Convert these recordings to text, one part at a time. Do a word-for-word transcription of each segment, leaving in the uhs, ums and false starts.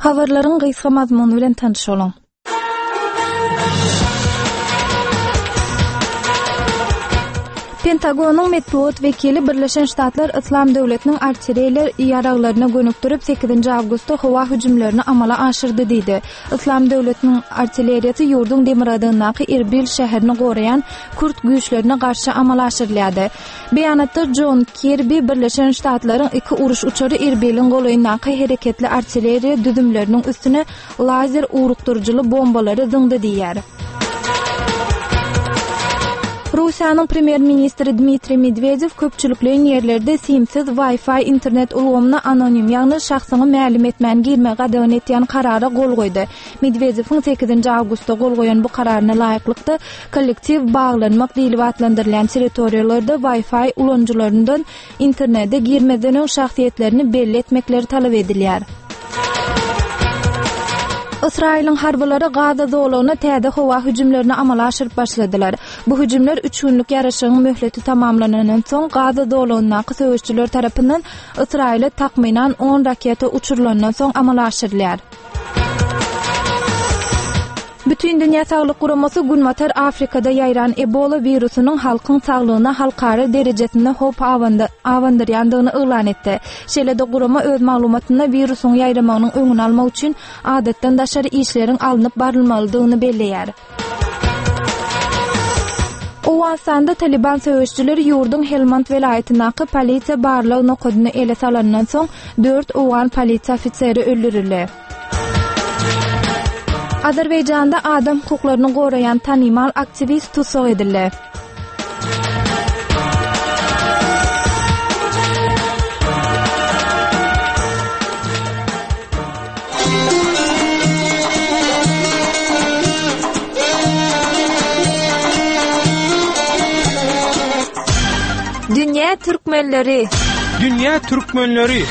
Habarlaryň gysga mazmuny bilen tanışalım. Pentagonun metbuat vekili Birleşen Ştatlar İslam Döwletiniň artilleriýa ýaraglaryna gönükdirip sekizinji awgustda howa hüjümlerini amala aşyrdy diýdi. İslam Döwletiniň artilleriýasy ýurdun Demiradyndaky Erbil şäherini goraýan Kurt güýçlerine garşy amala aşyrylýady. Beýanatda John Kirby Birleşen Ştatlaryň iki uruş uçary Erbilin golaýyndaky hereketli artilleriýa düdümleriniň üstüne lazer urukturjyly bombalary zyňdy diýär. Rusiýanyň premier ministri Dmitri Medvedev köpçülikli ýerlerde simsiz Wi-Fi internet ulgamyna anonim ýagny şahsyny mälim etmän girme gadawan etýän karara gol goýdy. Medvedewiň sekizinji awgustda gol goýan bu kararyna laýyklykda kollektiv baglanmak diýilip atlandyrılan territoriýalarda Wi-Fi ulanjylaryndan internetde girmedeniň şahsiýetlerini belli etmekleri talap edilýär. İsrail'in harbyları Gaza zolagyna täze howa hüjümlerini amala aşyryp başladylar. Bu hüjümler üç günlük ýaraşygyň möhleti tamamlanandan soň Gaza zolagyna söwüşçüler tarapyndan İsrail'e takminan on raketa uçurulandan soň amala aşyrylýar. Bütün Dünya Sağlyk Guramasy günwatar Afrikada ýaýran Ebola virusynyň halkyň saglygyna halkary derejesinde hop awandyrýandygyny elan etdi. Şeýle-de gurama öz maglumatynda virusyň ýaýramagynyň öňüni almak üçin adatdan daşary işleriň alınıp barylmalydygyny belleýär. Owasanda Taliban söwüşçüleri ýurdun Helmand welaýatyndaky polisiýa barlygy nokodyny ele salandan soň dört owan polisiýa ofiseri öldürildi. Azerbaýjanda adam hukuklaryny goraýan tanymal aktivist tutsak edildi. Dünya türkmenleri. Dünya türkmenleri.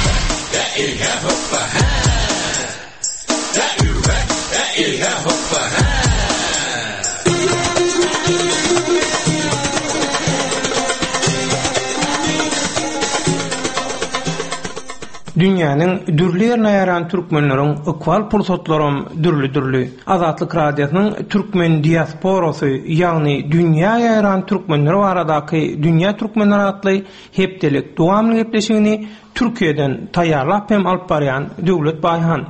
Dünýäniň dürli ýerine ýaran türkmenleriň ökwal pursatlarym dürli-dürli. Azatlyk radiosynyň türkmen diasporasy, ýagny dünýä ýaran türkmenler baradaky Dünýä türkmenleri atly hepdelik dowamly gepleşigini Türkiýeden taýýarlap hem alyp barýan Döwlet Baýhan.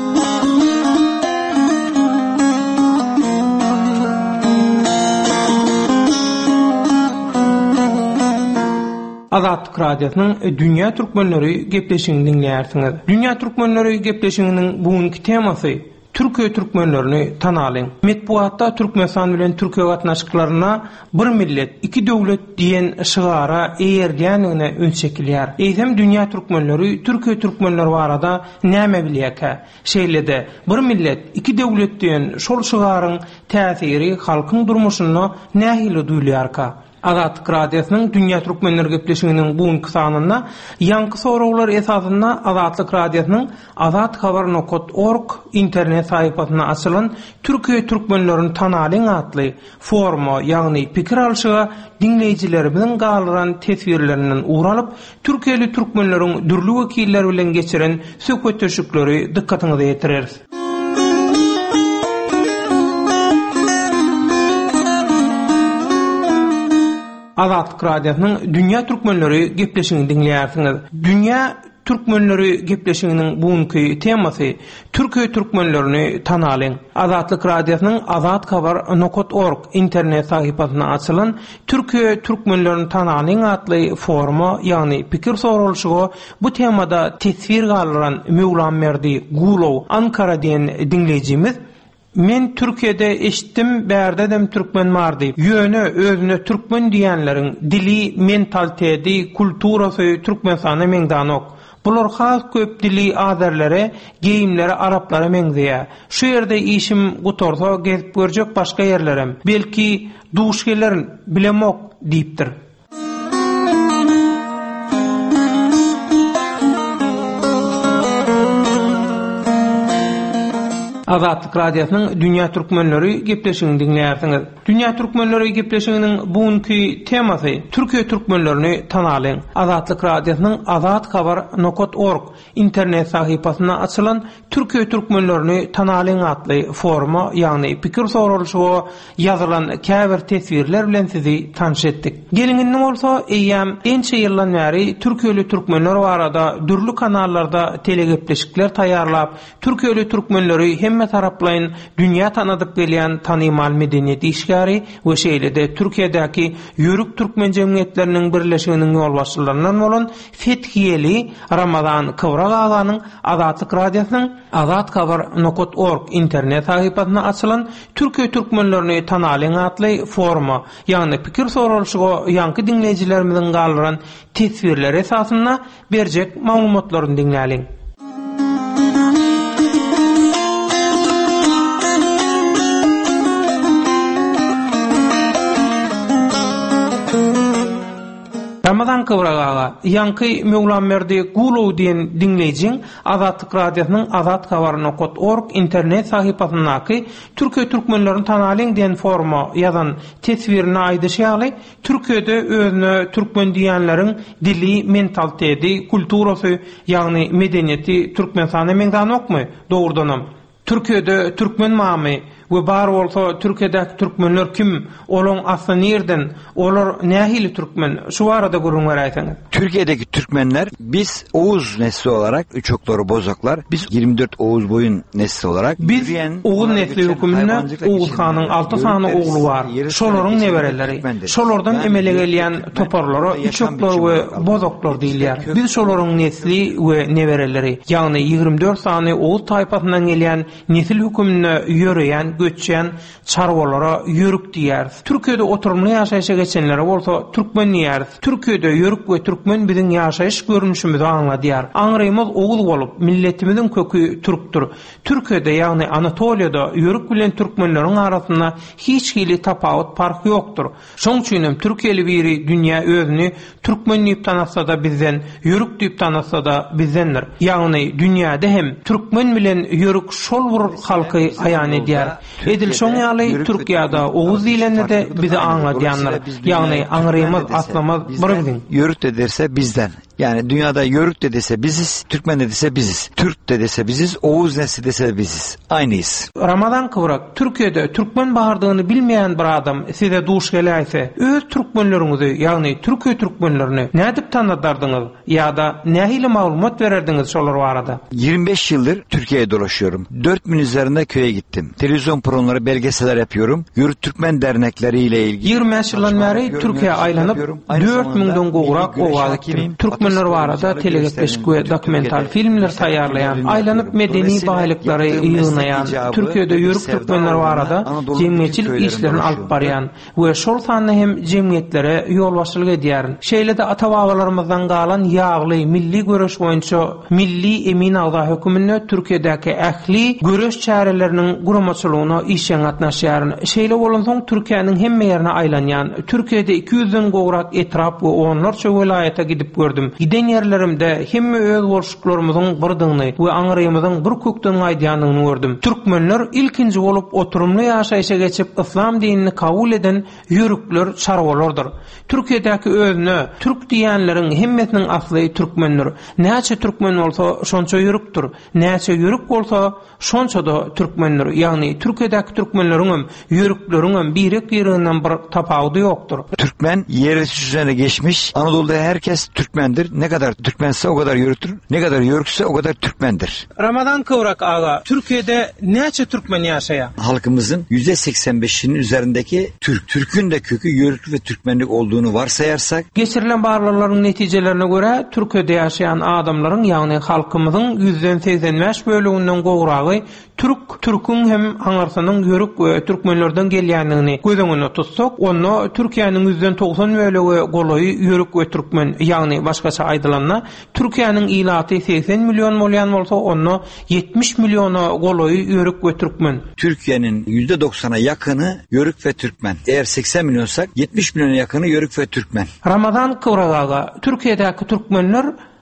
Azatlyk radiosynyň Dünýä türkmenleri gepleşigini dinleýärsiňiz. Dünýä türkmenleri gepleşiginiň bugünkü temasy Türkiýe türkmenlerini tanalyň. Metbuatda Türkmenistan bilen Türkiýe gatnaşyklaryna bir millet, iki döwlet diýen şygara eýerdiňine öňçekilýär. Eýsem dünýä türkmenleri Türkiýe türkmenleri barada näme bilýärkä? Şeýle-de bir millet, iki döwlet diýen şol şygaryň täsiri halkyň durmuşyna nähili duýulýarka? Azatlyk radiosynyň Dünýä türkmenleri gepleşiginiň bugünkü sanyna ýanky soraglar esasynda Azatlyk radiosynyň azat habar nokta org internet saýpasyna açylan Türkiýe türkmenlerini tanalyň atly forma, ýagny pikir alşyga dinleýijilerimiň galyran tesbirlerinden uğralyp Türkiýeli türkmenleriň dürli wekilleri bilen geçiren söhbet töşükleri dikkatiňize ýetireriz. Azatlyk radiosynyň Dünýä türkmenleri gepleşigini dinleýärsiňiz. Dünýä türkmenleri gepleşiginiň bugünkü temasy Türkiýe türkmenlerini tanalyň. Azatlyk radiosynyň azat habar nokta org internet sahypasyna açylan Türkiýe türkmenlerini tanalyň atly forma, ýagny pikir sorulşygy bu temada tesbir galyran Mewlam Merdi Gulow Ankara diýen dinleýijimiz men Türkiýede eşitdim bärdedem türkmen bar diýip ýöne özüne türkmen diýenleriň dili, mentaliteti, kulturasy Türkmenistana meňdanok. Bular has köp dili azerlere, geyimlere, araplara meňzeýär. Şu ýerde işim gutorsa gezip görjek başga ýerlerem. Belki duş gelerin bilemok diýipdir. Azatlyk Radiosynyň Dünýä türkmenleri gepleşigini dinleýärsiňiz. Dünýä türkmenleri gepleşiginiň bugünkü temasy Türkiýe türkmenlerini tanalyň. Azatlyk Radiosynyň azat habar nokta org internet sahypasyna açylan Türkiýe türkmenlerini tanalyň atly forma, ýagny pikir sorulşy ýazylan käbir tesbirler bilen sizi tanış etdik. Geliňinden bolsa eýýäm ençe ýyldan bäri Türkiýeli türkmenler barada dürli kanallarda telegepleşikler taýýarlap, Türkiýeli türkmenleri hemme taraplayın dünya tanadyp gelýän tanymal medeniýet işgäri we şeýlede Türkiýedäki ýörük türkmen jemgyýetleriniň birleşiginiň ýolbaşçylарынан bolan Fethiyeli Ramazan Kıvrak aganyň Azatlyk Radiosynyň azat habar nokta org internet sahypasyna açylan Türkiýe türkmenlerini tanalyň atly forma, ýagny pikir sorulşyga ýanky dinleýijilerimiziň galyran tesbirler esasyna berjek maglumatlaryny dinläliň. Ramazan Kıvrak ağa, ýanky Möwlanmerdi Gulow diýen dinleýijiň Azatlyk Radiosynyň azat habar nokta org internet sahypasyndaky Türkiýe türkmenlerini tanalyň diýen forma ýazan tesbirini aýdyşýaly Türkiýede özüne türkmen diýenleriň dili, mentaliteti, kulturasy, ýagny medeniýeti türkmensany meňdan okmy? Dogrudanam. Türkiýede türkmen mamy we bar bolsa Türkiýedäki türkmenler kim? Olaň asly nerden? Olar nähili türkmen? Şu arada gurrun beräýsiňiz. Türkiye'deki Türkmenler biz Oğuz nesli olarak Üçokları Bozoklar, biz yirmi dört Oğuz boyun nesli olarak biz Oğuz nesli hükümünde Oğuz Han'ın altı tane oğlu var. Şolaryň nebereleri. Şolardan emele gelýän toparlara Üçoklar we Bozoklar diýilýär. Biz şolaryň nesli we nebereleri, ýagny ýygrimi dört sany Oğuz taýpasyndan gelýän nesil hükümüne ýöreýän göçen çarwalara yörük diýär. Türkiýede oturumly ýaşaýşa geçenlere bolsa türkmen diýär. Türkiýede yörük we türkmen biziň ýaşaýyş görünüşimizi aňladýar. Aňrymyz Oğuz bolup milletimiziň kökü türkdür. Türkiýede ýagny Anatoliýada yörük bilen türkmenleriň arasynda hiç hili tapawut fark ýokdur. Şoň üçin Türkiýeli biri dünýä özüni türkmen diýip tanasa da bizden, yörük diýip tanasa da bizdendir. Ýagny dünýäde hem türkmen bilen yörük şol bir halky aýan edýär. Edil şoň ýaly Türkiýede Oğuz diýilende de bizi aňladýanlar. Ýagny aňrymyz aslymyz bir yörük de derse bizden. Yani dünyada yörük de dese biziz, Türkmen de dese biziz. Türk de dese biziz, Oğuz nesli dese biziz. Aynıyız. Ramazan Kıvrak, Türkiye'de Türkmen bahardığını bilmeyen bir adam size duş geleyse, öz Türkmenlerinizi, yani Türkiye Türkmenlerini ne edip tanıdardınız ya da ne hili malumat vererdiniz şolar o arada? yirmi beş yıldır Türkiye'ye dolaşıyorum. dört bin üzerinde köye gittim. Televizyon programları, belgeseler yapıyorum. Yörük Türkmen dernekleri ile ilgili. yirmi beş yıldan beri Türkiye'ye aylanıp dört mindən goğurak oğağa gittim. Türkmenler o arada telegepeşik ve dokumental filmler tayarlayan, aylanıp medeni baýlykları ýygynayan, Türkiýede yörük Türkmenler o arada jemgyýetçilik işlerini alyp barýan we şol sanly hem jemgyýetlere ýolbaşçylyk edýär. Şeýle-de ata-babalarymyzdan galan ýagly milli göreş boýunça milli emin awda hökümine Türkiýedäki ähli göreş çäreleriniň guramaçylygyna işen gatnaşýar. Şeýle bolansoň Türkiýanyň hemme ýerine aylanýan, Türkiýede iki yüzden goğurak etrap we onlarça welaýata gidip gördüm. Giden yerlerimde hemme öz bolşuklarymyzyň birdiňi we aňrymyzyň bir kökden aýdýanyny gördüm. Türkmenler ilkinji bolup oturumly ýaşaýşa geçip islam dinini kabul eden yörükler, çarwalardyr. Türkiýedäki özüne türk diýenleriň hemmesiniň asly türkmenler. Näçe türkmen bolsa şonça yörükdir. Näçe yörük bolsa şonça da türkmenler. Ýagny Türkiýedäki türkmenleriň yörükleriň birek ýerinden bir tapawudy ýokdur. Türkmen yerleşik üzerine geçmiş. Anadolu'da herkes Türkmendir. Ne kadar Türkmense o kadar yörüktür. Ne kadar yörükse o kadar Türkmendir. Ramazan Kıvrak ağa, Türkiye'de näçe Türkmen ýaşaýar? Halkımızın yüzde seksen beşinin üzerindeki Türk. Türk'ün de kökü yörük ve Türkmenlik olduğunu varsayarsak, geçirilen barlarlaryň netijelerine göre Türkiye'de ýaşaýan adamlaryň, ýagny halkymyzyň yüzde seksen beş bölüginden gowragy Türk, Türk'ün hem haňarsynyň yörük we türkmenlerden gelýänligini gözüňe tutsak, onu Türkiýanyň yüzde doksan bölegi goloy yörük we türkmen, ýagny başgaça aýdylanda Türkiýanyň ilaty seksen milyon bolýan bolsa, onu yetmiş milyona goloy yörük we türkmen. Türkiýanyň yüzde doksana yakını yörük ve Türkmen. Eğer seksen milyonsak yetmiş milyona yakını yörük ve Türkmen. Ramazan Kıvrak ağa, Türkiýedäki türkmenler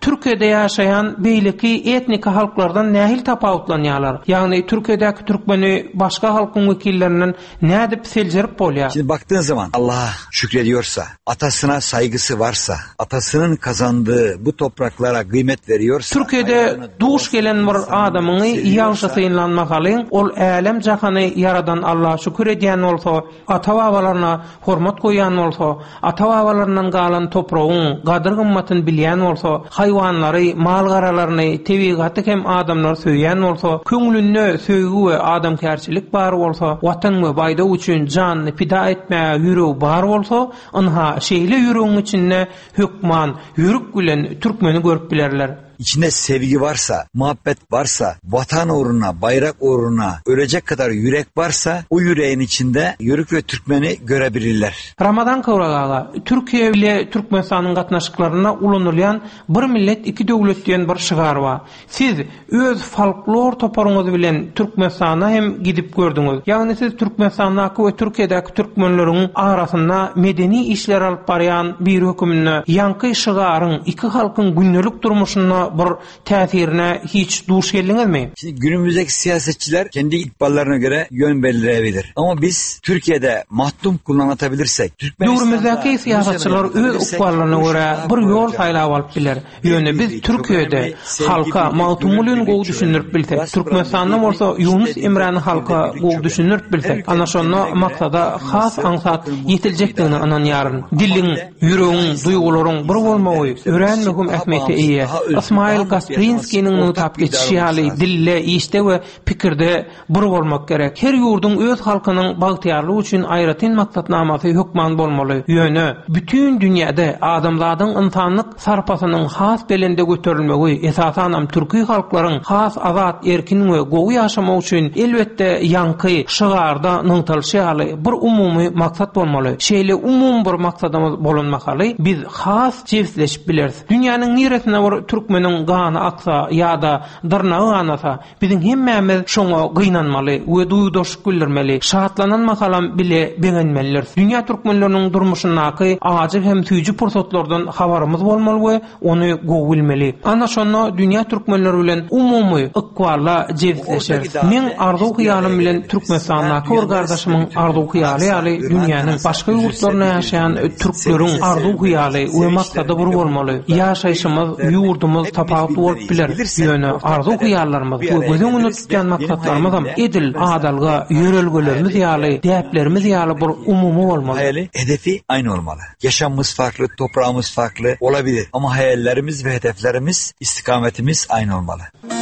Türkiýede ýaşaýan beýleki etnik halklardan nähil tapawutlanýarlar? Ýagny Türkiýedäki türkmeni başga halkyň wekillerinden nädip seljerip bolýar? Şimdi baktığın zaman Allah'a şükrediyorsa, atasına saygısı varsa, atasının kazandığı bu topraklara kıymet veriyorsa, Türkiýede duş gelen bir adamyny ýagşy synlanmak alyn, ol älim jahany yaradan Allah'a şükür edýän bolsa, ata-babalarına hormat goýan bolsa, ata-babalaryndan galan topragyň gadyr gymmatyny bilýän bolsa, haýwanlary, mal garalaryny, tebigaty hem adamlar söýýän bolsa, köňlünde söýgü we adamkärçilik bar bolsa, watan we baýda üçin janyny pida etmäge ýüregi bar bolsa, anha şeýle ýüregiň içinde hükman, ýürek bilen türkmeni görüp bilerler. İçinde sevgi varsa, muhabbet varsa, vatan uğruna, bayrak uğruna ölecek kadar yürek varsa, o yüreğin içinde Yörük ve Türkmeni görebilirler. Ramadan Kavragaga, Türkiye ile Türkmenistan'ın gatnaşyklaryna ulanylýan bir millet iki döwlet diýen bir şygar bar. Siz öz folklor toparyňyz bilen Türkmenistana hem gidip gördüňiz. Ýagny siz Türkmenistandaky we Türkiýedäki türkmenleriň arasynda medeni işler alyp barýan bir hökümni, ýanky şygaryň iki halkyň gündelik durmuşyna bir täsirine hiç duş geldiňizmi? Şimdi günümüzdeki siyasetçiler kendi ikballarına göre yön belirleyebilir. Ama biz Türkiye'de mahdum kullanatabilirsek, Türkmenistan'daki siyasetçiler öz ikballarına göre bir yol saýlap alyp biler. Ýöne biz Türkiýede halka mahdumlygyny gowy düşünürip bilsek, Türkmenistanda bolsa Yunus Emre'ni halka gowy düşünürip bilsek, ana şonda maksada has aňsat ýetiljekdigini ananýaryn. Diliň, ýüregiň, duýgularyň bir bolmagy, öğrenmegim ähmiýeti eýe. İsmail Gasprinski'nin nutap geçişi hali dille, işte ve pikirde bir bolmak gerek. Her yurdun öz halkının bagtyarlygy üçin aýratyn maksatnamasy hükman bolmaly. Ýöne bütün dünýäde adamlaryň insanlyk sarpasynyň has belinde göterilmegi, esasanam türki halklaryň has azat, erkin we gowy ýaşamak üçin elbetde ýanky şygarda nıňtalşy haly bir umumy maksat bolmaly. Şeýle umum bir maksadymyz bolanmakaly biz has jewsleşip bileriz. Dünýäniň niresine bir türkmeniň gany aksa ýa-da dyrnagy anasa, biziň hemmämiz şoňa gynanmaly we duýdaşyk bildirmeli. Şatlanan makalam bile beğenmeliler. Dünya türkmenlerinin durmuşyndaky ajyl hem süýji pursatlardan habarymyz bolmaly we ony gowy bilmeli. Ana şonda dünya türkmenleri bilen umumy ykwarla jewsleşer. Men arzu hyýalym bilen Türkmenistandaky bir gardaşymyň arzu hyýaly ýaly dünýäniň başga ýurtlaryna ýaşaýan türkleriň arzu hyýaly we maksady bir bolmaly. Ýaşaýşymyz, ýurdumyz tapawut bolup biler. Ýöne arzu hyýallarymyz we gözüňde tutýan maksatlarymyz edil, adalga, ýörelgelerimiz ýaly, däplerimiz ýaly bir umumy bolmaly. Hayali, hedefi aynı olmalı. Yaşamımız farklı, toprağımız farklı olabilir. Ama hayallerimiz ve hedeflerimiz, istikametimiz aynı olmalı.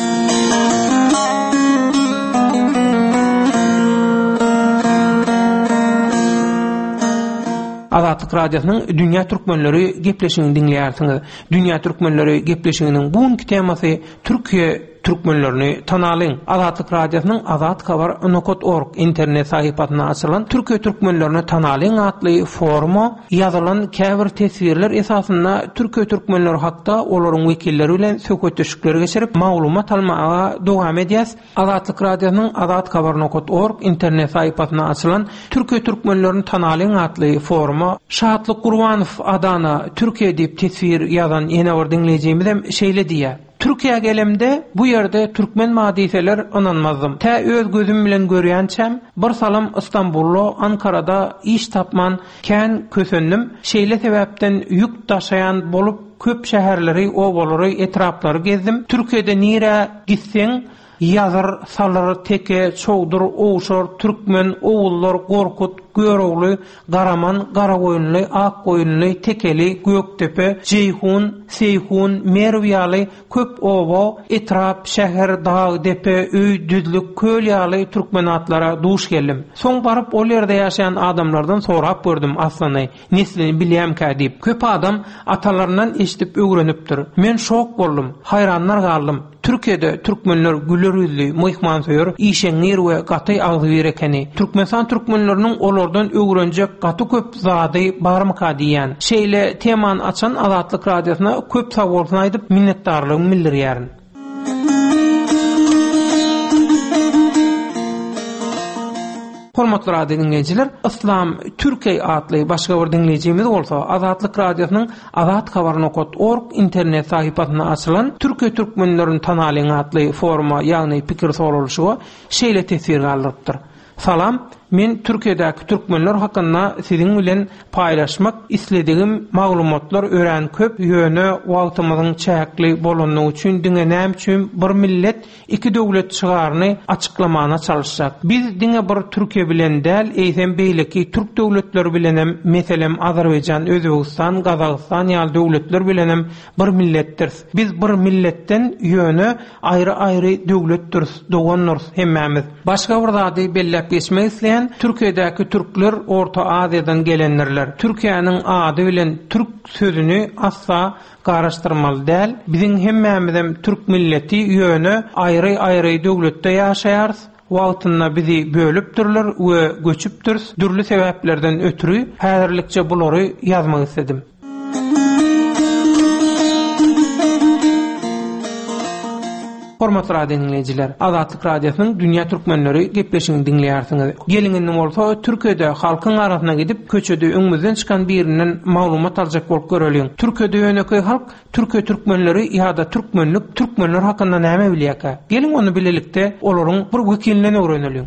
Azatlyk Radiosynyň Dünya Türkmenleri gepleşigini dinleýärsiňiz. Dünya Türkmenleri gepleşiginiň bugünkü temasy Türkiýe Türkmenlerini tanalyň. Azatlyk Radiosynyň azat habar nokta org internet sahypasyna açylan Türkiýe Türkmenlerini tanalyň atly foruma ýazylan käbir tesbirler esasynda Türkiýe Türkmenleri hakda olaryň wekilleri bilen söhbetleşikler geçirip maglumat almaga dowam edýäs. Azatlyk Radiosynyň azat habar nokta org internet sahypasyna açylan Türkiýe Türkmenlerini tanalyň atly foruma Şatlyk Gurbanow adana Türkiýe diýip tesbir ýazan ýene bir dinleýijimiz hem şeýle diýär. Türkiýe gelemde bu ýerde türkmen madiseler ananmazdım. Tä öz gözüm bilen görýänçem bir salam İstanbul'da, Ankara'da iş tapman kän kösöndim. Şeýle sebäpden ýük taşayan bolup köp şäherleri, obalary, etraplary gezdim. Türkiýede nire gitseň ýazar, salar, teke, çoğdur, oğuşar, türkmen, oğullar, gorkut, Görogly, Garaman, Garagoýunly, Akgoýunly, Tekeli, Göktepe, Jeyhun, Seyhun, Merwiýaly, köp oba, etrap, şäher, dağ, depe, öý, düzlük, köl ýaly türkmen atlara duş geldim. Soň baryp ol ýerde ýaşaýan adamlardan sorap gördüm aslany, neslini bilýäm-kä diýip. Köp adam atalaryndan eşitip öwrenipdir. Men şok boldum, hayranlar galdym. Türkiýede türkmenler güler yüzlü, myhmansyýar, işeňir we gaty agzy berekeni. Türkmenistan türkmenleriniň olardan öwrenjek gaty köp zady barmyka diýen. Şeýle teman açan Azatlyk Radiosyna köp sawallar aýdyp minnetdarlygymy bildirýärin. Hormatly radio dinleyijiler, Islam Türkiye adly başga bir dinleyijimiz bolsa, Azatlyk radiosynyň azat habar nokta org internet sahypasyna açylan Türkiye türkmenläriniň tanalyň adly foruma, ýagny pikir sorulşyga şeýle tesir galdyrypdyr. Salam, men Türkiýedäki türkmenler hakynda siziň bilen paýlaşmak isledigim maglumatlar ören köp ýöne wagtymyzyň çäkli bolanyny üçin diňe näme üçin bir millet iki döwlet çygaryny açyklamana çalışjak. Biz diňe bir Türkiýe bilen däl, eýsem beýleki türk döwletleri bilen hem, meselem Azerbaýjan, Özbegistan, Gazagystan ýaly döwletler bilen hem bir milletdir. Biz bir milletten ýöne aýry-aýry döwletdir, doganlar hemmämiz. Başga bir zady belläp geçmek isleýän Türkiýedäki türkler Orta Aziýadan gelenlerler. Türkiýanyň ady bilen türk sözüni asla garaşdyrmaly däl. Biziň hemmämizem türk milleti ýöne aýry-aýry döwletde ýaşaýarys. Wagtynda bizi bölüpdirler we göçüpdir. Dürli sebäplerden ötürü häzirlikçe bulary ýazmak istedim. Hormatly radio dinleyijiler, Azatlyk radiosynyň Dünýä türkmenleri gepleşigini dinleýärsiňiz. Geliňiň bolsa Türkiýede halkyň arasyna gidip köçede öňümizden çykan birinden maglumat aljak bolup göreliň. Türkiýede ýöneki halk Türkiýe türkmenleri ýa-da türkmenlik türkmenler hakynda näme bilýär? Geliň onu bilelikde olaryň bir wekilinden öwreneliň.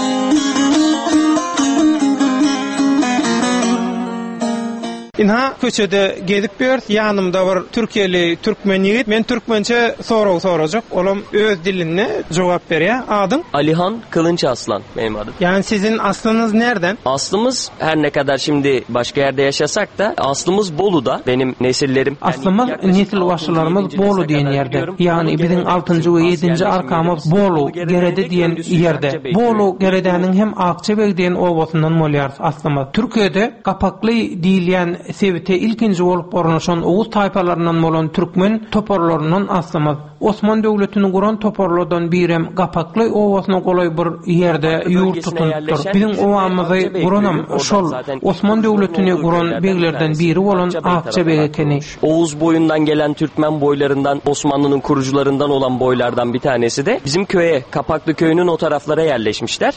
Inha köçede gezip bert, ýanymda bir Türkiýeli türkmen ýigit, men türkmençe soraw sorajak. Olam öz dilinde jogap berýär. Adyň? Alihan Kılınç Aslan benim adım. Yani sizin aslınız nereden? Aslımız her ne kadar şimdi başka yerde yaşasak da aslımız Bolu'da. Benim nesillerim. Aslımız yani nesil başlarımız Bolu diýen ýerde. Yani bizim altıncı we yedinci arkamız Bolu, Gerede diýen ýerde. Bolu, Gerede'nin hem Akçebek diýen obasından molýar aslymyz. Türkiýede gapakly diýilýän sebite ilkinji bolup ornaşan Oğuz taypalarından bolan türkmen toporlarından aslymyz. Osman döwletini guran toporlardan birem gapakly owasyna golay bir ýerde ýurt tutunypdyr. Bizim owamyzy guranam şol Osman döwletini guran beglerden biri bolan Akçebek ekeni. Oğuz boyundan gelen Türkmen boylarından, Osmanlı'nın kurucularından olan boylardan bir tanesi de bizim köye, Kapaklı köyünün o taraflara yerleşmişler.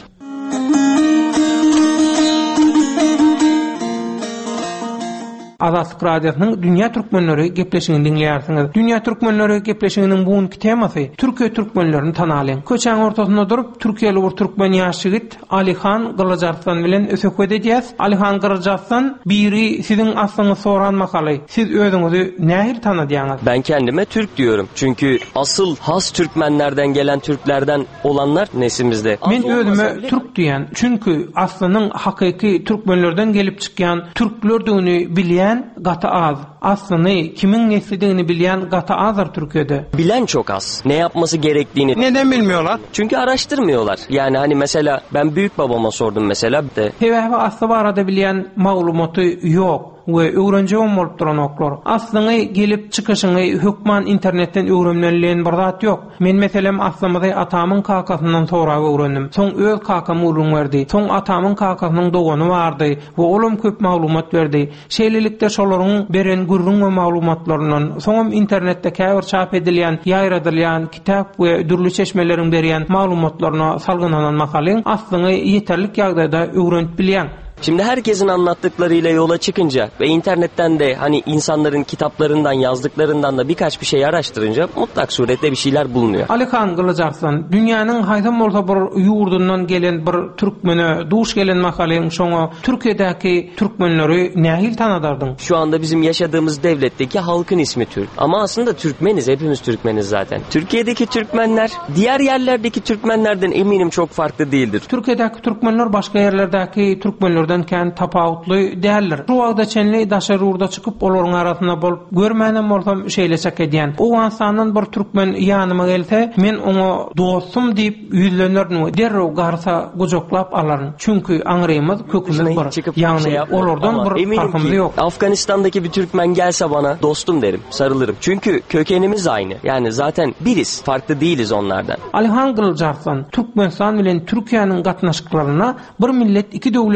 Azatlyk radiosynyň Dünýä türkmenleri gepleşigini dinleýärsiňiz. Dünýä türkmenleri gepleşiginiň bugunky temasy Türkiýe türkmenlerini tanalyň. Köçäň ortasynda durup Türkiýeli bir türkmen ýaşygyt Alihan Gyljarslan bilen ösökede edýäs. Alihan Gyljarslan biri siziň aslyňy soran makaly. Siz özüňizi nähir tanadýaňyz? Ben kendime Türk diyorum. Çünkü asıl has Türkmenlerden gelen Türklerden olanlar neslimizde. Men özüme Türk diýen. Çünkü aslynyň hakyky türkmenlerden gelip çykýan türklerdigini bilýän gata az. Aslını kimin neslidigini bilýän gata azar Türkiýede. Bilen çok az. Ne yapması gerektiğini. Neden bilmiyorlar? Çünkü araştırmıyorlar. Yani hani mesela ben büyük babama sordum mesela de. Sebäbi asly barada bilýän maglumaty yok. we öwrenji bolup duran oklar. Aslında gelip çıkışını hükman internetten öwrenmelilen bir zat yok. Men meselem aslymyzy atamyň kakasyndan sonra öwrendim. Soň öz kakam ulun berdi. Soň atamyň kakasynyň dogany bardy we olam köp maglumat berdi. Şeýlelikde şolaryň beren gurrun we maglumatlarynyň soňam internetde käbir çap edilýän, ýaýradylýan kitap we dürli çeşmeleriň berýän maglumatlaryna salgynanan makalyň aslında ýeterlik ýagdaýda öwrenip bilýän. Şimdi herkesin anlattıklarıyla yola çıkınca ve internetten de hani insanların kitaplarından yazdıklarından da birkaç bir şey araştırınca mutlak surette bir şeyler bulunuyor. Alihan Gyljarslan, dünýäniň haýsam bolsa bir ýurdundan gelen bir türkmene duş gelen makalyň şoňa Türkiýedäki türkmenleri nähil tanadardyň? Şu anda bizim yaşadığımız devletteki halkın ismi Türk. Ama aslında Türkmeniz, hepimiz Türkmeniz zaten. Türkiye'deki Türkmenler diğer yerlerdeki Türkmenlerden eminim çok farklı değildir. Türkiýedäki türkmenler başga yerlerdäki türkmenler kan tapawutly däldir. Şu wagtda çenli daşary urda çykyp olaryň arasynda bolup görmänem bolsam şeýle edýän. O ansanyň bir türkmen ýanyma gelse, men oňa dostum diýip ýüzlenirdim. Derrew garsa gojoklap alaryn. Çünki aňrymyz kökünden bar. Ýagny olardan bir farkymyz ýok. Afganistan'daki bir Türkmen gelse bana dostum derim, sarılırım. Çünkü kökenimiz aynı. Yani zaten biriz, farklı değiliz onlardan. Alihan Gyljarslan, Türkmenistan bilen Türkiýanyň gatnaşyklaryna bir millet iki döwlet diýen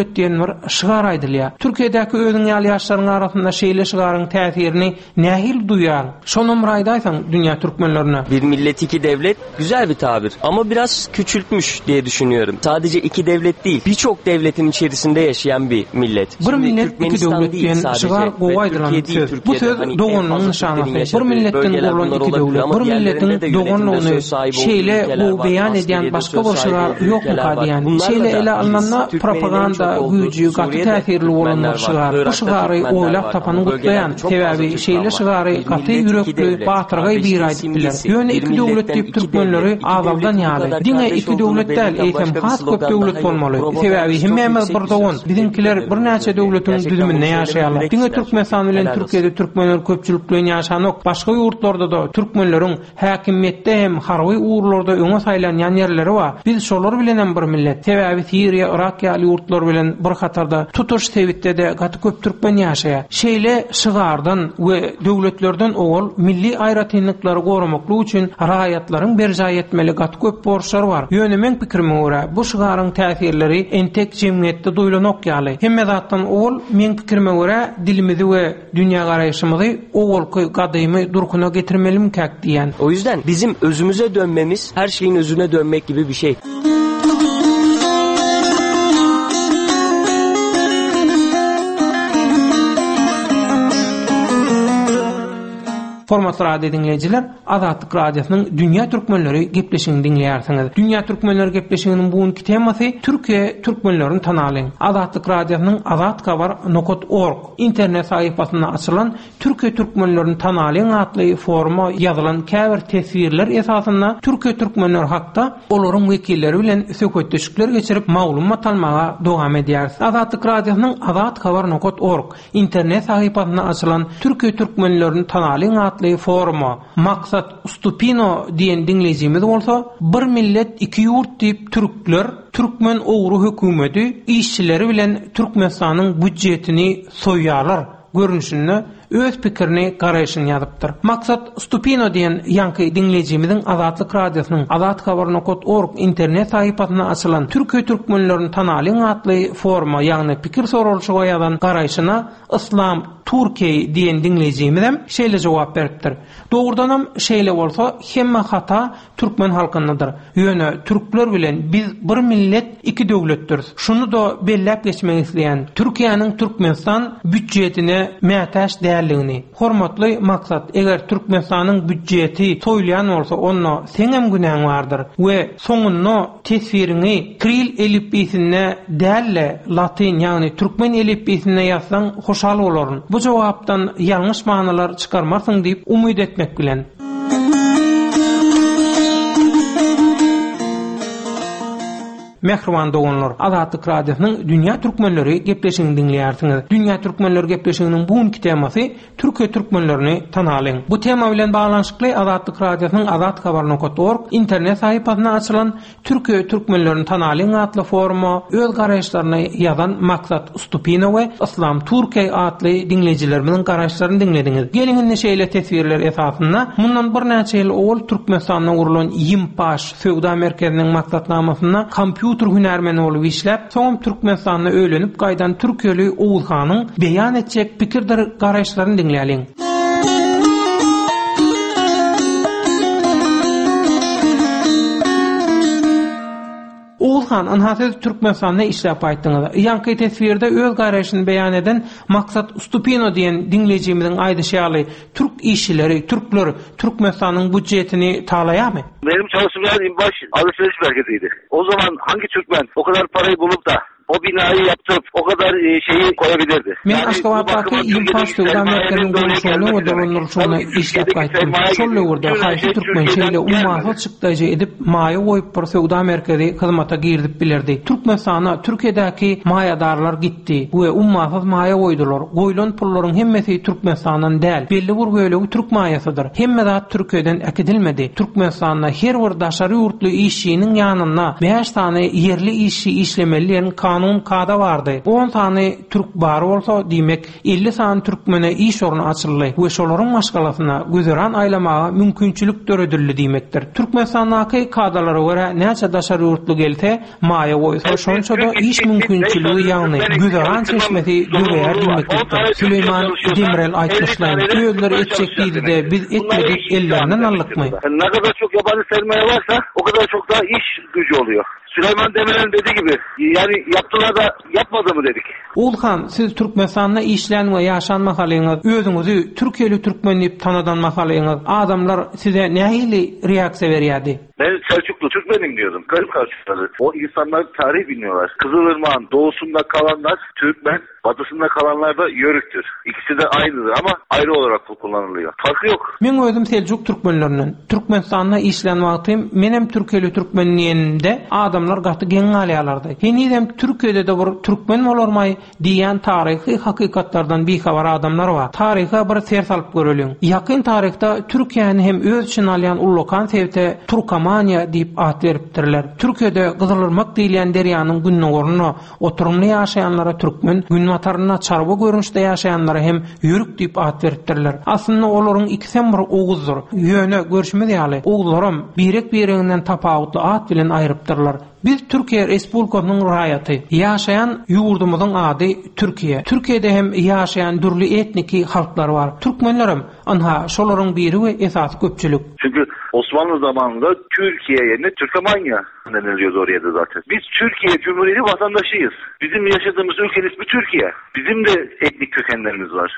bir şygar aýdylýar. Türkiýedäki özüň ýaly ýaşlaryň arasynda şeýle şygaryň täsirini nähil duýar? Şonun bir aýdaýsaň dünýä türkmenlerine. Bir millet iki devlet güzel bir tabir ama biraz küçültmüş diye düşünüyorum. Sadece iki devlet değil, birçok devletin içerisinde yaşayan bir millet. Bir millet iki devlet diýen şygar gowaýdylan söz. Bu söz doganyň nişanasy. Bir milletden bolan iki devlet, bir milletden doganlygyny şeýle bu beýan edýän başga bir şygar ýokmu diýen. Şeýle ele alnanda propaganda güýji gaty täsirli bolan şygar. Bu şygary oýlap tapany gutlaýan sebäbi şeýle şygary gaty ýürekli batyrgy bir aýdyp biler. Ýöne iki devlet diýip türkmenleri azaldan ýaly. Diňe iki devlet däl, eýsem has köp devlet bolmaly. Sebäbi hemmemiz bir dogan. Bizimkiler bir näçe devletiň düzüminde ýaşaýarlar. Diňe Türkmenistan bilen Türkiýede türkmenler köpçülik bilen ýaşanok. Başga ýurtlarda da türkmenleriň häkimiýetde hem harby uğurlarda öňe saýlanýan ýerleri bar. Biz şolar bilen bir millet. Sebäbi Siriýa, Irak ýaly ýurtlar bilen bir hatarda tutuş sebitde de gaty köp türkmen ýaşaýar. Şeýle şygardan we döwletlerden owal milli aýratynlyklary goramakly üçin raýatlaryň berja etmeli gaty köp borçlar bar. Ýöne men pikirime görä bu şygaryň täsirleri entek jemgyýetde duýlanok ýaly. Hemme zatdan owal men pikirime görä dilimizi we dünýä garaýşymyzy owalky gadymy durkuna getirmelim kak diýen. O yüzden bizim özümüze dönmemiz her şeyin özüne dönmek gibi bir şey. Hormatly radio dinleyijiler, Azatlyk radiosynyň Dünýä türkmenleri gepleşigini dinleýärsiňiz. Dünýä türkmenleri gepleşiginiň bugunky temasy Türkiýe türkmenlerini tanalyň. Azatlyk radiosynyň azat habar nokta org internet sahypasyna açylan Türkiýe türkmenlerini tanalyň atly forma ýazylan käbir tesvirler esasynda Türkiýe türkmenleri hakda olaryň wekilleri bilen söhbetleşikler geçirip maglumat almaga dowam edýär. Azatlyk radiosynyň azat habar nokta org internet sahypasyna açylan Türkiýe türkmenlerini tanalyň forma maksat Stupino diyen dinleyicimiz bolsa bir millet iki yurt diýip türkler Türkmen owru hökümeti işçileri bilen Türkmenistanyň büdjetini soýýarlar görünüşinde öz pikirini garaýşyny ýazypdyr. Maksat Stupino diýen ýanky dinlejimiziň Azatlyk radiosynyň azat habar nokta org internet sahypasyna açylan Türkiýe türkmenlerini tanalyň atly forma ýagny pikir sorulşy goýan garaýşyna Islam Türkiýe diýen dinlejimiz hem şeýle jogap beripdir. Dogrudanam şeýle bolsa hemme hata türkmen halkyndadyr. Ýöne türkler bilen biz bir millet iki döwletdir. Şunu da belläp geçmek isleýän Türkiýanyň Türkmenistan büdjetine mätäş däl hormatly maksat eger Türkmenistanyň büdjeti toýlayan bolsa onda seňem günäň bardyr we soňuny tesvirini Kiril elifbisine däl latin ýagny türkmen elifbisine ýazsaň hoşal bolaryn. Bu jogapdan ýalňyş manalar çykarmasyň diýip umyt etmek bilen. Mehriban doganlar, Azatlyk radiosynyň Dünýä türkmenleri gepleşigini dinleýärsiňiz. Dünýä türkmenleri gepleşiginiň bugunky temasy Türkiýe türkmenlerini tanalyň. Bu tema bilen baglanyşykly Azatlyk radiosynyň azat habar nokta org internet sahypasyna açylan Türkiýe türkmenlerini tanalyň atly forma öz garaýşlaryny ýazan maksat Stupino we Islam Türkiýe atly dinleyijilerimiň garaýşlaryny dinlediňiz. Gelin şeýle tesvirler esasynda mundan bir näçe ýyl owul Türkmenistanyň urulan Yimpaş söwda merkeziniň maksatnamasyna kompýuter hünärmeni bolup işläp, soňam Türkmenistanyna öýlenip gaýdan Türkiýeli Owulhanyň beýan etjek pikirdir garaýşlaryny dinleýäliň. Owulhan anhasyz Türkmenistanyna işläp aýtdyňyz. Ýanky tesvirde öz garaýşyny beýan eden maksat Stupino diýen dinlejimiziň aýdyşy Türk işçileri, Türkler Türkmenistanyň büdjetini talaýarmy? Benim çalıştığım yer İmbaş alışveriş merkeziydi. O zaman hangi Türkmen o kadar parayı bulup da o binayı yaptırıp o kadar şeyi koyabilirdi? Men yani Aşgabatdaky İmbaş söwda merkeziniň gurulşyny we dolanýarşyny işläp gaýtdym. Şol ýurda haýsy Türkmen şeýle ummaty çykdaýjy edip maýa goýup bir söwda merkezi hyzmata girdip bilerdi. Türkmenistana Türkiýedäki maýadarlar gitdi we ummaty maýa goýdular. Goýulan pullaryň hemmesi Türkmenistandan däl. Belli bir bölegi Türk maýasydyr. Hemme zat Türkiýeden ekidilmedi. Türkmenistanda her bir daşary ýurtly işçiniň ýanyna beş tane yerli işçi işlemelilerin kanun kada bardy. on sany türk bar bolsa diýmek elli sany türkmene iş ornu açyldy we şolaryň maşgalasyna güzeran aýlamaga mümkinçilik döredildi diýmekdir. Türkmenistanyň kadalary görä näçe daşar ýurtly gelse, maýa goýsa şonça da iş mümkinçiligi ýagny güzeran çeşmeti göreýär diýmekdir. Süleyman Demirel aýtmışlar, "Öýler etjek diýdi de biz etmedik, ellerinden alykmy?" Ne kadar çok yabancı sermaye varsa o kadar çok daha iş gücü oluyor. Süleyman Demirel'in dediği gibi yani yaptılar da yapmadı mı dedik. Ulhan, siz Türkmenistan'da işlän ve yaşanmak halyňyz, özüňizi Türkiýeli türkmen diýip tanadanmak halyňyz, adamlar size nähili reaksiýa berýärdi? Ben Selçuklu Türkmenim diyordum. Garip karşıladı. O insanlar tarih bilmiyorlar. Kızılırmağın doğusunda kalanlar Türkmen, batısında kalanlar da Yörüktür. İkisi de aynıdır ama ayrı olarak kullanılıyor. Farkı yok. Men özüm Selçuk türkmenlerinden. Türkmenistan'da işlän wagtym menem Türkiýeli türkmenliğinde adamlar gaty geň alýarlardy. Henidem Türkiýede de bir türkmen bolarmy diýen taryhy hakykatlardan bihabar adamlar bar. Taryha bir ser salyp göreliň. Ýakyn tarihte Türkiýany hem öz için alýan ullukan sebte Turkama diýip at beripdirler. Türkiýede Gızılırmak diýilen derýanyň günnä ornuny oturumly ýaşaýanlara türkmen, gün mataryna çarba görünüşde ýaşaýanlara hem yörük diýip at beripdirler. Aslynda olaryň ikisem bir oguzdur. Ýöne görüşmedi ýaly. Oguzlarym birek birinden tapawutly at bilen aýrypdyrlar. Biz Türkiýe Respublikasynyň raýaty, ýaşaýan ýurdumyzyň ady Türkiýe. Türkiýede hem ýaşaýan dürli etniki halklar bar. Türkmenlerim, anha şolaryň biri we esas köpçülik. Çünkü Osmanlı zamanında Türkiye yerine Türkmenya deniliyordu oraya da zaten. Biz Türkiye Cumhuriyeti vatandaşıyız. Bizim yaşadığımız ülkenin ismi Türkiye. Bizim de etnik kökenlerimiz var.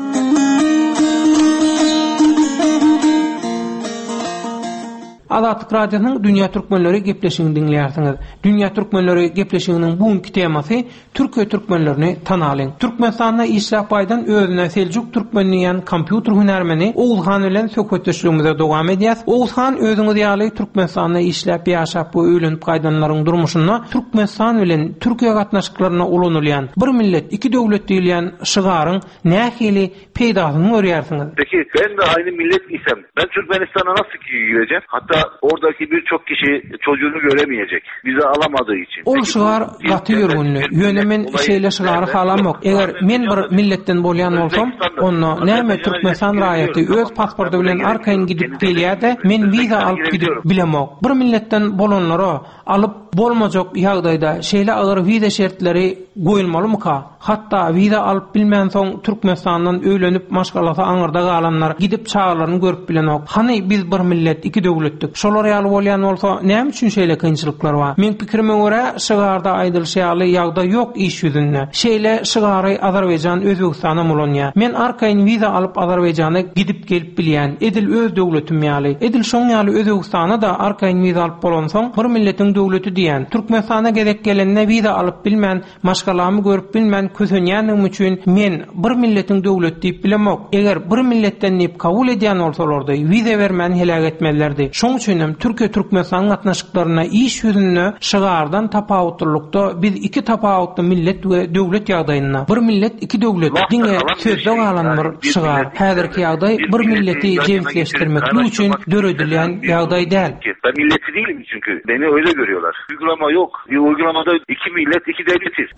Azatlyk radiosynyň Dünya Türkmenleri gepleşigini dinleýärsiňiz. Dünya Türkmenleri gepleşiginiň bugunky temasy Türkiýe türkmenlerini tanalyň. Türkmenistanda işläp baýdan özüne Selçuk türkmenliýän kompýuter hünärmeni Oğuzhan bilen söhbetleşigimize dowam edýäs. Oğuzhan özüňiz ýaly Türkmenistanda işläp ýaşap bu öýlenip gaýdanlaryň durmuşyna Türkmenistan bilen Türkiýe gatnaşyklaryna ulanylýan bir millet, iki döwlet diýilen şygaryň nähili peýdasyny görýärsiňiz. Peki ben de aynı millet isem ben Türkmenistan'a nasıl gireceğim? Hatta oradaki birçok kişi çocuğunu göremeyecek. Vize alamadığı için. Ol şygar gaty ýörgünli. Ýönemen şeýle şygary halamok. Eger men bir milletten bolýan bolsam, onu näme Türkmenistan raýaty öz pasporty bilen arkaýyn gidip gelýärde, men viza alyp gidip bilemok. Bir milletten bolanlara alyp bolmajak ýagdaýda şeýle agyr viza şertleri goýulmalymy ka? Hatta viza alyp bilmän soň Türkmenistandan öýlenip maşgalata aňyrda galanlar gidip çağlaryny görüp bilenok. Hany biz bir millet, iki döwletdik. Şolar ýaly bolýan bolsa, näme üçin şeýle kynçylyklar bar? Men pikirime görä, şygarda aýdylşaýaly ýagda ýok iş ýüzünde. Şeýle şygary Azerbaýjan, Özbegistana bolanýar. Men arkaýyn viza alyp Azerbaýjana gidip gelip bilýän, edil öz döwletim ýaly. Edil şoň ýaly Özbegistana da arkaýyn viza alyp bolansoň, bir milletiň döwleti diýen. Türkmenistana gerek gelende viza alyp bilmän, maşgalamy görüp bilmän kösenýänim üçin men bir milletiň döwleti diýip bilemok. Eger bir milletten nip kabul edýän bolsalardy, viza bermän helak etmelerdi. Şoň üçin hem Türkiýe Türkmenistan gatnaşyklaryna iş ýüzünde şygardan tapawutlykda biz iki tapawutly millet we döwlet ýagdaýyna bir millet iki döwlet diňe sözde galan bir şygar. Häzirki ýagdaý bir milleti jemsleşdirmek üçin döredilýän ýagdaý däl. Ben milleti değilim çünkü. Beni öyle görüyorlar. Uygulama yok. Bir uygulamada iki millet, iki devletiz.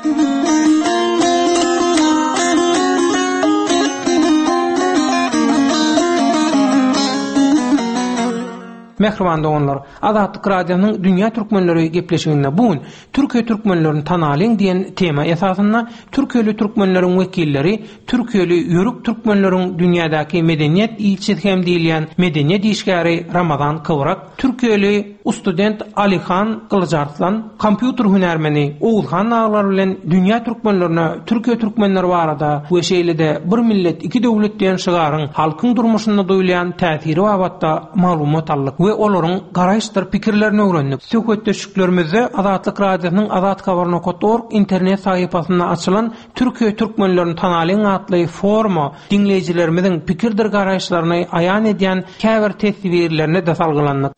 Mehriban doganlar, Azatlyk radiosynyň Dünya Türkmenleri gepleşiginde bugun Türkiýe türkmenlerini tanalyň diýen tema esasynda Türkiýeli türkmenleriň wekilleri, Türkiýeli ýörük türkmenleriň dünýädäki medeniýet ilçisi hem diýilýän medeniýet işgäri Ramazan Kıvrak, Türkiýeli student Alihan Kılıçarslan, kompýuter hünärmeni Oğuzhan aglar bilen dünýä türkmenlerine Türkiýe türkmenleri barada bu şeýlede bir millet, iki döwlet diýen şygaryň halkyň durmuşynda doýulan täsiri babatda maglumat aldyk we olaryň garaýşdyr pikirlerini öwrendik. Söhbetleşiklerimizde Azatlyk radiosynyň azat habar nokta org internet sahypasynda açylan Türkiýe türkmenlerini tanalyň atly forma dinleýijilerimiziň pikirdir garaýşlaryny aýan edýän käbir tesbirlerini de salgylandyk.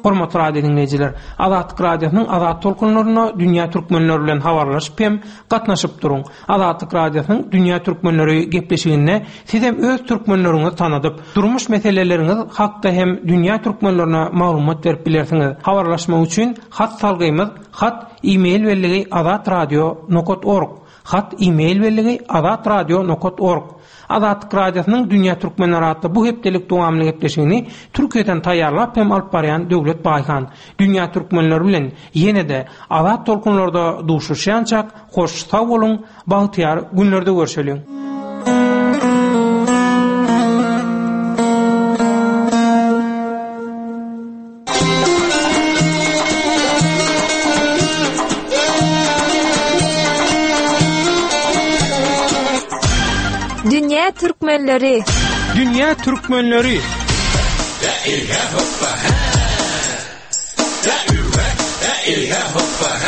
Hormatly radio dinleyijiler, Azatlyk Radiosynyň Azat tolkunlaryna dünýä türkmenleri bilen habarlaşyp hem gatnaşyp duruň. Azatlyk Radiosynyň dünýä türkmenleri gepleşigine siz hem öz türkmenleriňizi tanadyp, durmuş meseleleriňiz hakda hem dünýä türkmenlerine maglumat berip bilersiňiz. Habarlaşmak üçin hat salgymyz hat e-mail beligi azatradio nokta org. Hat e-mail beligi azatradio nokta org. Azatlyk Radiosynyň dünýä türkmenleri adly bu hepdelik dowamly gepleşigini Türkiýeden taýýarlap hem alyp barýan Döwlet Baýkan dünýä türkmenleri bilen ýene-de azat tolkunlarda duşuşýançak hoş sag boluň, bagtyar günlerde görüşelim. Dünya Türkmenleri Dünya Türkmenleri La ilaha hoppa ha La ilaha